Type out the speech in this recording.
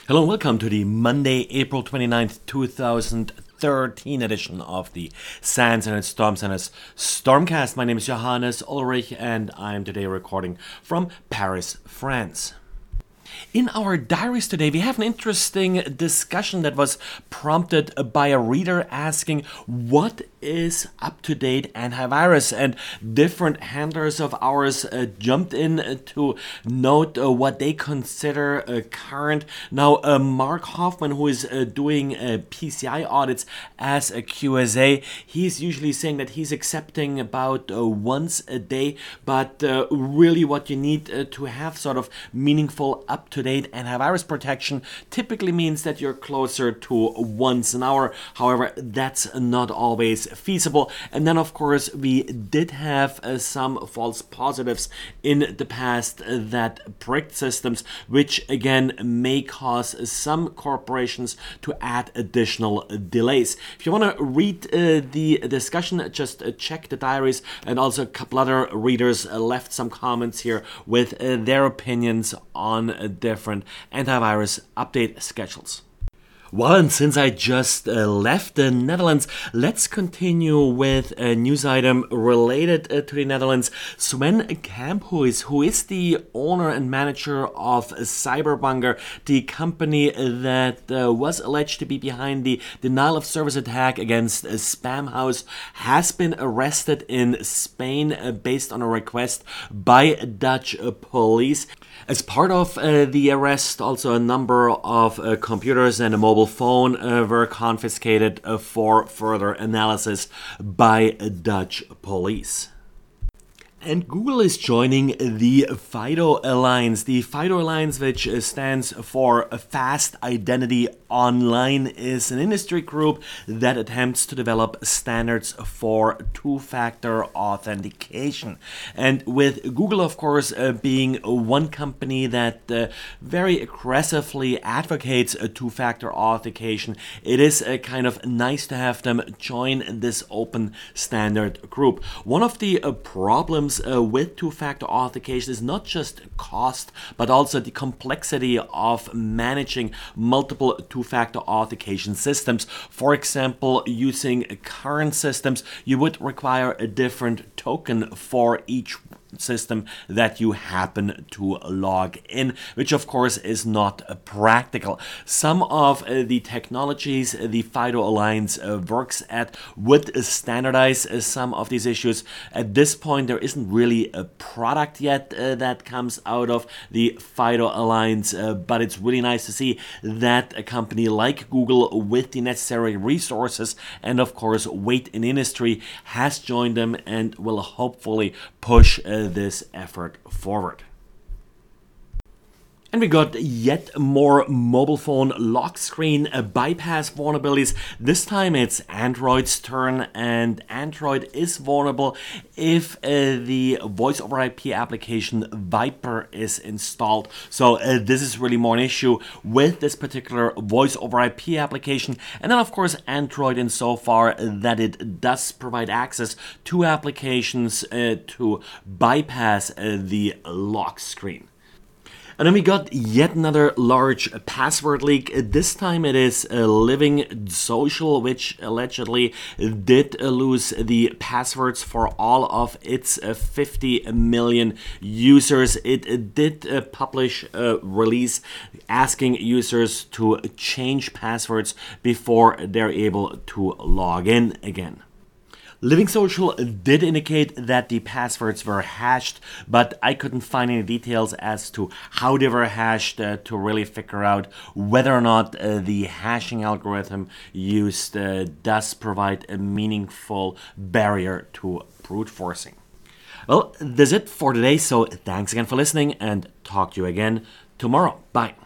Hello and welcome to the Monday, April 29th, 2013 edition of the SANS and Storm Center's Stormcast. My name is Johannes Ulrich and I'm today recording from Paris, France. In our diaries today, we have an interesting discussion that was prompted by a reader asking what is up-to-date antivirus, and different handlers of ours jumped in to note what they consider current. Now, Mark Hoffman, who is doing PCI audits as a QSA, he's usually saying that he's accepting about once a day, but really what you need to have sort of meaningful up-to-date antivirus protection typically means that you're closer to once an hour. However, that's not always feasible. And then, of course, we did have some false positives in the past that bricked systems, which again may cause some corporations to add additional delays. If you want to read the discussion, just check the diaries, and also a couple other readers left some comments here with their opinions on different antivirus update schedules. Well, and since I just left the Netherlands, let's continue with a news item related to the Netherlands. Sven Kamphuis, who is the owner and manager of Cyberbanger, the company that was alleged to be behind the denial of service attack against Spamhaus, has been arrested in Spain based on a request by Dutch police. As part of the arrest, also a number of computers and a mobile phone were confiscated for further analysis by Dutch police. And Google is joining the FIDO Alliance. The FIDO Alliance, which stands for Fast Identity Online, is an industry group that attempts to develop standards for two-factor authentication. And with Google, of course, being one company that very aggressively advocates a two-factor authentication, it is kind of nice to have them join this open standard group. One of the problems with two-factor authentication is not just cost, but also the complexity of managing multiple two-factor authentication systems. For example, using current systems, you would require a different token for each system that you happen to log in, which of course is not practical. Some of the technologies the FIDO Alliance works at would standardize some of these issues. At this point, there isn't really a product yet that comes out of the FIDO Alliance, but it's really nice to see that a company like Google, with the necessary resources and of course weight in industry, has joined them and will hopefully push this effort forward. And we got yet more mobile phone lock screen bypass vulnerabilities. This time it's Android's turn, and Android is vulnerable if the voice over IP application Viper is installed. So this is really more an issue with this particular voice over IP application. And then of course Android, insofar that it does provide access to applications to bypass the lock screen. And then we got yet another large password leak. This time it is Living Social, which allegedly did lose the passwords for all of its 50 million users. It did publish a release asking users to change passwords before they're able to log in again. Living Social did indicate that the passwords were hashed, but I couldn't find any details as to how they were hashed to really figure out whether or not the hashing algorithm used does provide a meaningful barrier to brute forcing. Well, that's it for today, so thanks again for listening and talk to you again tomorrow. Bye.